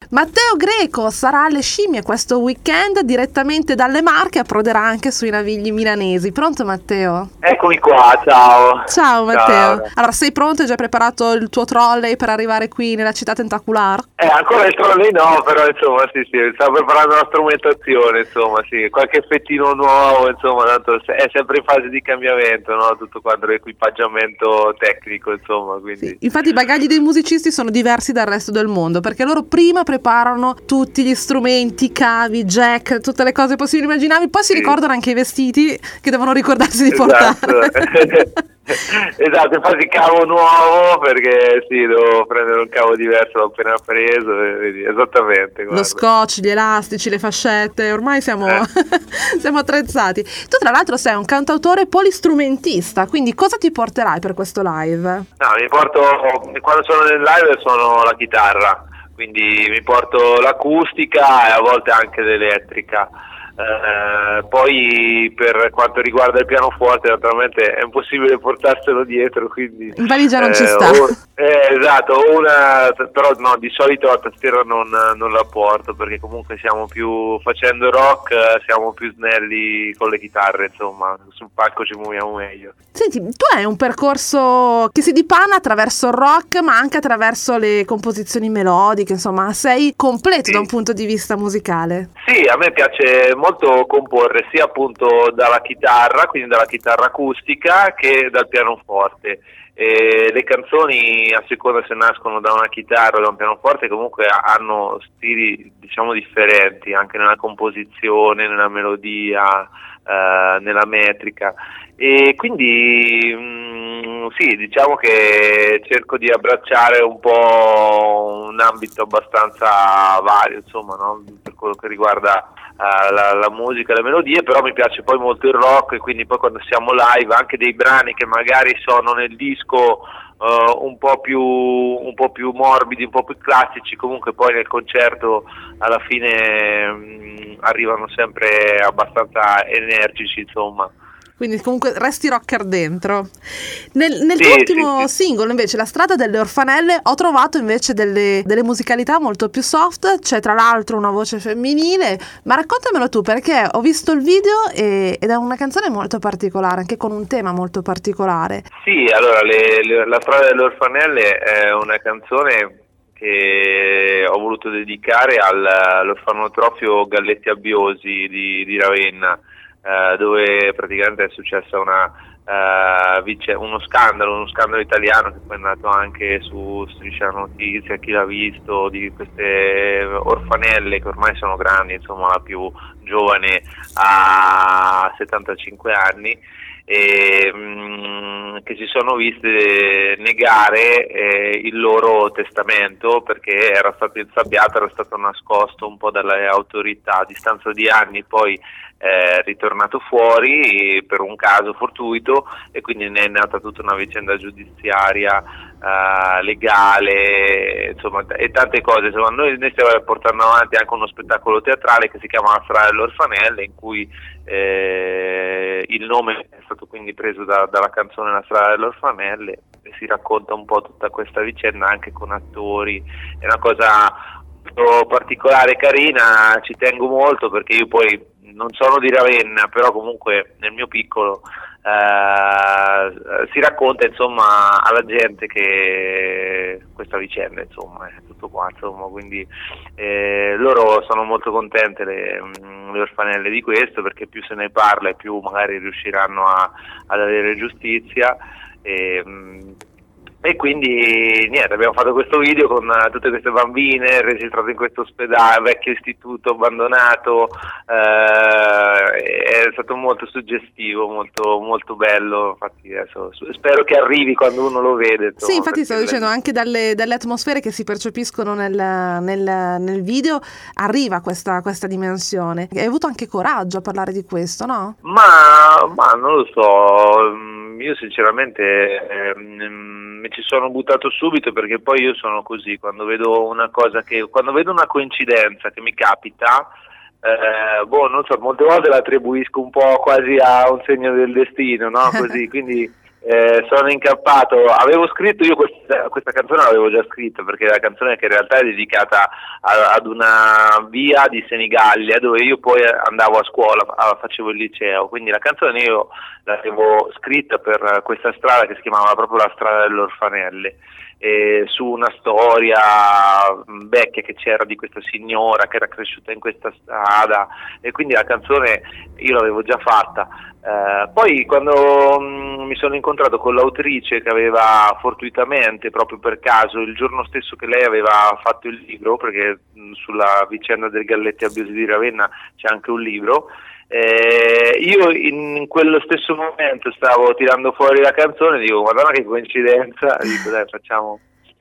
Matteo Greco sarà alle Scimmie questo weekend direttamente dalle Marche, approderà anche sui Navigli milanesi. Pronto Matteo? Eccomi qua, ciao. Ciao Matteo. Ciao. Allora, sei pronto? Hai già preparato il tuo trolley per arrivare qui nella città tentacolare? Ancora il trolley no, però insomma sì, stavo preparando una strumentazione, insomma sì, qualche effettino nuovo, insomma, tanto è sempre in fase di cambiamento, no? Tutto quanto l'equipaggiamento tecnico, insomma, quindi... Sì. Infatti i bagagli dei musicisti sono diversi dal resto del mondo, perché loro prima preparano tutti gli strumenti, cavi, jack, tutte le cose possibili e immaginabili, poi si ricordano anche i vestiti che devono ricordarsi di portare. Esatto, infatti cavo nuovo, perché sì, devo prendere un cavo diverso, l'ho appena preso, vedi, esattamente. Guarda. Lo scotch, gli elastici, le fascette, ormai siamo siamo attrezzati. Tu tra l'altro sei un cantautore polistrumentista, quindi cosa ti porterai per questo live? No, mi porto, quando sono nel live suono la chitarra, quindi mi porto l'acustica e a volte anche l'elettrica. Poi per quanto riguarda il pianoforte, naturalmente è impossibile portarselo dietro, quindi in valigia non ci sta. Esatto, però no, di solito la tastiera non la porto, perché comunque facendo rock siamo più snelli con le chitarre, insomma, sul palco ci muoviamo meglio. Senti, tu hai un percorso che si dipana attraverso il rock ma anche attraverso le composizioni melodiche, insomma sei completo da un punto di vista musicale. Sì, a me piace molto comporre sia appunto dalla chitarra, quindi dalla chitarra acustica, che dal pianoforte. Le canzoni, a seconda se nascono da una chitarra o da un pianoforte, comunque hanno stili diciamo differenti anche nella composizione, nella melodia, nella metrica, e quindi sì, diciamo che cerco di abbracciare un po' un ambito abbastanza vario, insomma, no? Per quello che riguarda la musica e le melodie, però mi piace poi molto il rock, e quindi poi quando siamo live anche dei brani che magari sono nel disco un po' più morbidi, un po' più classici, comunque poi nel concerto alla fine arrivano sempre abbastanza energici, insomma. Quindi comunque resti rocker dentro. Nel tuo ultimo singolo invece, La strada delle orfanelle, ho trovato invece delle musicalità molto più soft, c'è tra l'altro una voce femminile, ma raccontamelo tu, perché ho visto il video ed è una canzone molto particolare, anche con un tema molto particolare. Sì, allora La strada delle orfanelle è una canzone che ho voluto dedicare all'orfanotrofio Galletti Abbiosi di Ravenna, dove praticamente è successa uno scandalo italiano che poi è andato anche su Striscia la Notizia, Chi l'ha visto, di queste orfanelle che ormai sono grandi, insomma la più giovane ha 75 anni, e che si sono viste negare il loro testamento, perché era stato insabbiato, era stato nascosto un po' dalle autorità. A distanza di anni poi è ritornato fuori per un caso fortuito, e quindi ne è nata tutta una vicenda giudiziaria, legale, insomma, e tante cose. Insomma, noi stiamo portando avanti anche uno spettacolo teatrale che si chiama La strada delle orfanelle, in cui il nome è stato quindi preso dalla canzone La strada delle orfanelle, e si racconta un po' tutta questa vicenda anche con attori. È una cosa molto particolare, carina, ci tengo molto, perché io poi non sono di Ravenna, però comunque nel mio piccolo si racconta, insomma, alla gente che questa vicenda, insomma, è tutto qua, insomma, quindi loro sono molto contente, le orfanelle, di questo, perché più se ne parla e più magari riusciranno ad avere giustizia. E quindi niente, abbiamo fatto questo video con tutte queste bambine, registrato in questo ospedale, vecchio istituto abbandonato, è stato molto suggestivo, molto, molto bello. Infatti adesso spero che arrivi quando uno lo vede, insomma. Sì, infatti stavo dicendo, anche dalle atmosfere che si percepiscono nel video arriva questa dimensione. Hai avuto anche coraggio a parlare di questo, no? Ma non lo so, io sinceramente mi ci sono buttato subito, perché poi io sono così, quando vedo una coincidenza che mi capita, non so, molte volte la attribuisco un po' quasi a un segno del destino, no? Così, quindi sono incappato. Avevo scritto io questa canzone, l'avevo già scritta, perché è una canzone che in realtà è dedicata ad una via di Senigallia dove io poi andavo a scuola, facevo il liceo, quindi la canzone io l'avevo scritta per questa strada che si chiamava proprio la strada delle Orfanelle, su una storia vecchia che c'era di questa signora che era cresciuta in questa strada, e quindi la canzone io l'avevo già fatta. Poi quando mi sono incontrato con l'autrice, che aveva fortuitamente, proprio per caso, il giorno stesso che lei aveva fatto il libro, perché sulla vicenda del Galletti Abbiosi di Ravenna c'è anche un libro, io in quello stesso momento stavo tirando fuori la canzone, dico madonna che coincidenza, dico dai facciamo.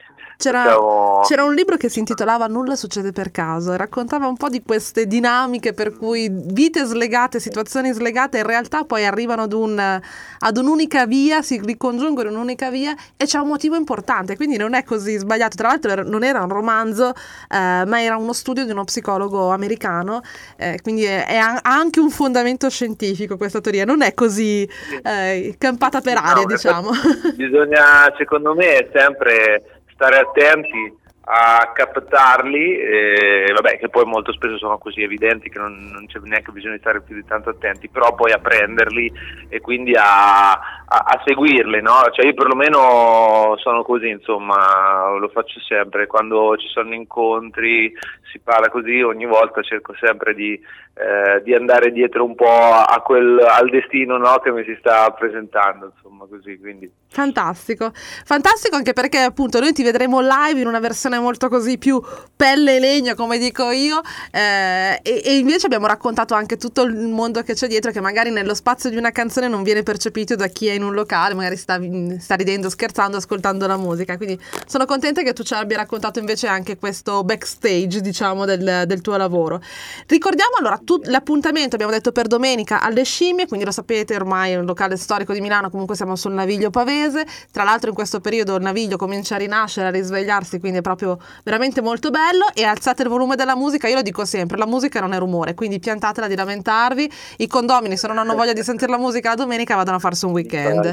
C'era un libro che si intitolava Nulla succede per caso e raccontava un po' di queste dinamiche per cui vite slegate, situazioni slegate in realtà poi arrivano ad un'unica via, si ricongiungono in un'unica via, e c'è un motivo importante, quindi non è così sbagliato. Tra l'altro non era un romanzo, ma era uno studio di uno psicologo americano, quindi ha anche un fondamento scientifico questa teoria, non è così campata per aria, diciamo. Bisogna, secondo me, sempre stare attenti a captarli, vabbè, che poi molto spesso sono così evidenti che non c'è neanche bisogno di stare più di tanto attenti, però poi a prenderli e quindi a seguirli, no? Cioè io perlomeno sono così, insomma, lo faccio sempre, quando ci sono incontri, si parla così, ogni volta cerco sempre di andare dietro un po' al destino, no, che mi si sta presentando, insomma, così, quindi. Fantastico anche perché appunto noi ti vedremo live in una versione molto così più pelle e legno, come dico io, e invece abbiamo raccontato anche tutto il mondo che c'è dietro, che magari nello spazio di una canzone non viene percepito da chi è in un locale, magari sta ridendo, scherzando, ascoltando la musica, quindi sono contenta che tu ci abbia raccontato invece anche questo backstage, diciamo, del tuo lavoro. Ricordiamo allora l'appuntamento, abbiamo detto, per domenica alle Scimmie, quindi lo sapete, ormai è un locale storico di Milano, comunque siamo sul Naviglio Pavese. Tra l'altro in questo periodo il Naviglio comincia a rinascere, a risvegliarsi, quindi è proprio veramente molto bello. E alzate il volume della musica, io lo dico sempre, la musica non è rumore, quindi piantatela di lamentarvi. I condomini, se non hanno voglia di sentire la musica la domenica, vadano a farsi un weekend.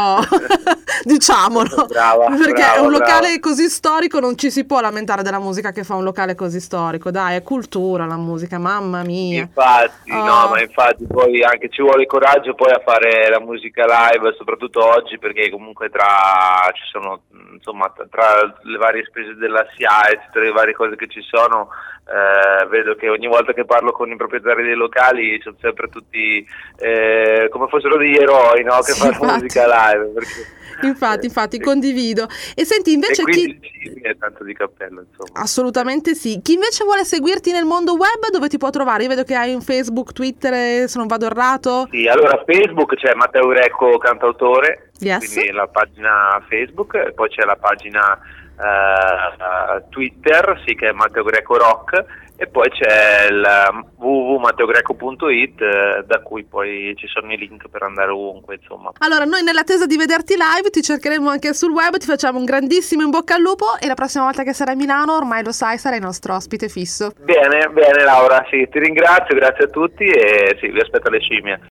Diciamolo, perché un locale così storico non ci si può lamentare della musica che fa un locale così storico, dai, è cultura la musica, mamma mia. Infatti, no, ma infatti poi anche ci vuole coraggio poi a fare la musica live, soprattutto oggi, perché comunque ci sono, insomma, tra le varie spese della SIAE, tutte le varie cose che ci sono, vedo che ogni volta che parlo con i proprietari dei locali sono sempre tutti come fossero degli eroi, no? Che sì, fanno musica live, perché Infatti, condivido. E senti, invece chi è tanto di cappello, insomma. Assolutamente sì. Chi invece vuole seguirti nel mondo web, dove ti può trovare? Io vedo che hai un Facebook, Twitter, se non vado errato. Sì, allora Facebook c'è Matteo Greco cantautore, yes. Quindi la pagina Facebook, e poi c'è la pagina Twitter, sì, che è Matteo Greco Rock, e poi c'è il www.matteogreco.it, da cui poi ci sono i link per andare ovunque, insomma. Allora, noi nell'attesa di vederti live ti cercheremo anche sul web, ti facciamo un grandissimo in bocca al lupo, e la prossima volta che sarai a Milano, ormai lo sai, sarai il nostro ospite fisso. Bene Laura, sì, ti ringrazio, grazie a tutti, e sì, vi aspetto alle Scimmie.